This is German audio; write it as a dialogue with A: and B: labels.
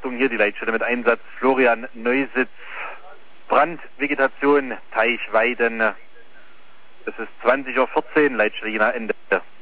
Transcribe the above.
A: Achtung, hier die Leitstelle mit Einsatz Florian Neusitz. Brand, Vegetation, Teich, Weiden. Es ist 20:14 Uhr, Leitstelle Jena Ende.